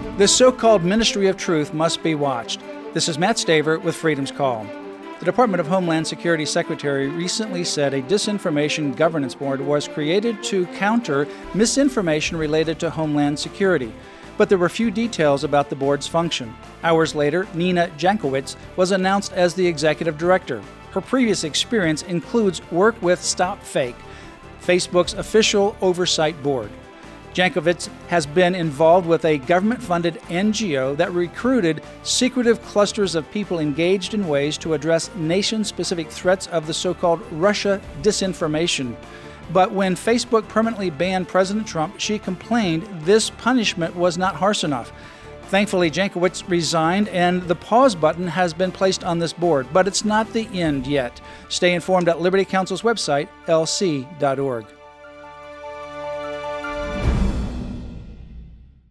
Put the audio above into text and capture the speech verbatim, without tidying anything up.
This so-called Ministry of Truth must be watched. This is Matt Staver with Freedom's Call. The Department of Homeland Security Secretary recently said a Disinformation Governance Board was created to counter misinformation related to Homeland Security. But there were few details about the board's function. Hours later, Nina Jankowicz was announced as the executive director. Her previous experience includes work with Stop Fake, Facebook's official oversight board. Jankowicz has been involved with a government-funded N G O that recruited secretive clusters of people engaged in ways to address nation-specific threats of the so-called Russia disinformation. But when Facebook permanently banned President Trump, she complained this punishment was not harsh enough. Thankfully, Jankowicz resigned, and the pause button has been placed on this board. But it's not the end yet. Stay informed at Liberty Counsel's website, L C dot org.